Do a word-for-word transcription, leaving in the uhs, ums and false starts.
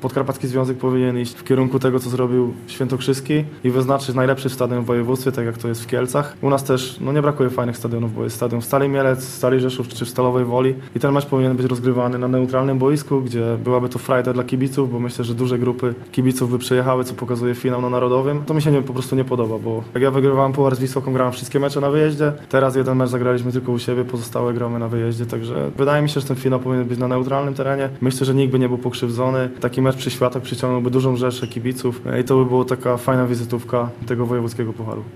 Podkarpacki Związek powinien iść w kierunku tego, co zrobił Świętokrzyski i wyznaczyć najlepszy stadion w województwie, tak jak to jest w Kielcach. U nas też no, nie brakuje fajnych stadionów, bo jest stadion w Stali Mielec, Stali Rzeszów czy w Stalowej Woli i ten mecz powinien być rozgrywany na neutralnym boisku, gdzie byłaby to frajda dla kibiców, bo myślę, że duże grupy kibiców by przyjechały, co pokazuje finał na Narodowym. To mi się nie, po prostu nie podoba, bo jak ja wygrywałem Puchar z Wisłoką, grałem wszystkie mecze na wyjeździe, teraz jeden mecz zagraliśmy tylko u siebie, pozostałe gramy na wyjeździe, także wydaje mi się, że ten finał powinien być na neutralnym terenie. Myślę, że nikt by nie był pokrzywdzony. Taki mecz przy światach przyciągnąłby dużą rzeszę kibiców i to by była taka fajna wizytówka tego wojewódzkiego pucharu.